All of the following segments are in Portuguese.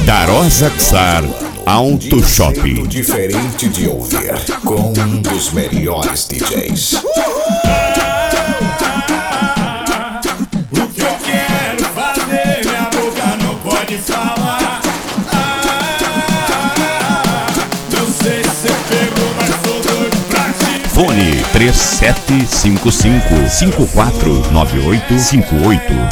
Darosa Xar Auto Shop. Diferente de ouvir, com um dos melhores DJs. O que eu quero fazer, minha boca não pode falar. Não sei se você pegou, mas sou doido pra te. Fone 3755-549858.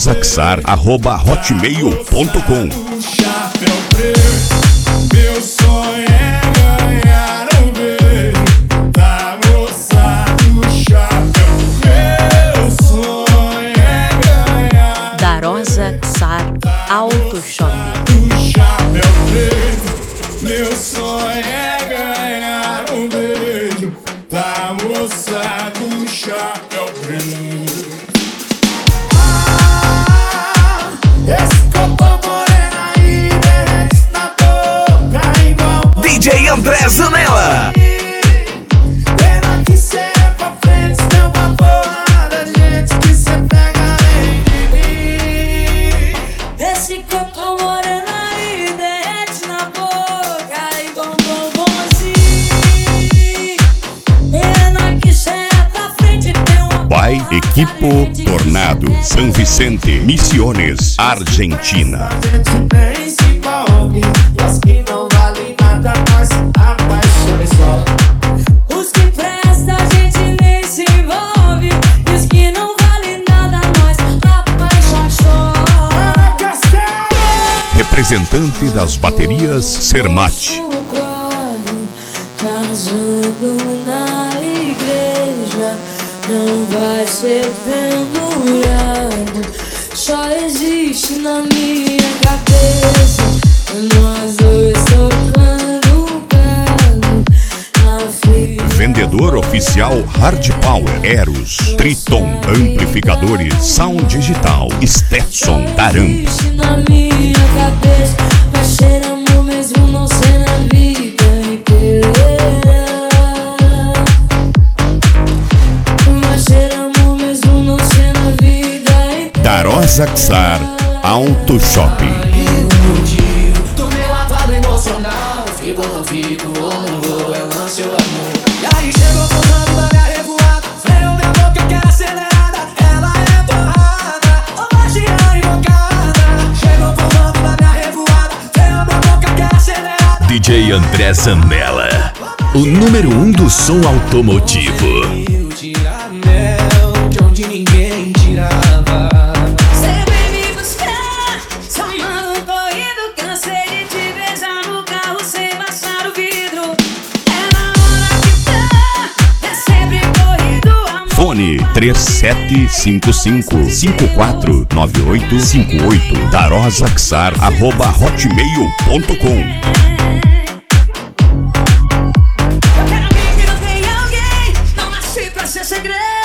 darosaxar@hotmail.com. Chapéu preto, meu sonho é ganhar um beijo da moça do chapéu. Meu sonho é ganhar Darosa Xar Auto Shop. do chapéu preto. Meu sonho é ganhar um beijo da moça do chapéu preto. Esse copo morena aí derrete na boca igual DJ André Zanella. pena que cê é pra frente, seu paporada, gente que cê pega nem de mim. Esse copo morena aí derrete na boca igual bombonzinho. Pena que cê é pra frente, tem uma By Equipo Tornado, São Vicente, Misiones, Argentina. Gente principal, e as que não valem nada, mas apaixone só. Os que prestam a gente nem se envolve. E os que não valem nada, nós apaixona só. Representante das baterias Sermate. Casando na igreja, não vai ser pendurado. Só existe na minha cabeça nós dois tocando galo na fila. Vendedor oficial Hard Power, Eros, Triton, Amplificadores, Sound Digital, Stetson, Taramp. Existe na minha cabeça, vai ser amor mesmo não ser na vida inteira. Vai ser amor mesmo não ser na vida inteira. Darosa Xar Auto Shop. Do meu lado emocional, fico ou não fico, ou não vou, é lance ou amor. E aí chegou pousando na minha revoada, freio minha boca, eu quero acelerada. Ela é torrada, ou magia invocada. Chegou pousando na minha revoada, freio minha boca, eu quero acelerada. DJ André Zanella, o número 1 do som automotivo. Eu tirar mel de onde ninguém tirava. Cê vem me buscar, chamando corrido. Cansei de te beijar no carro sem baixar o vidro. É na hora que tá, é sempre corrido, amor. Fone 3755-549858. darosaxar@hotmail.com. Eu quero ver que não tem alguém, não nasci pra ser segredo.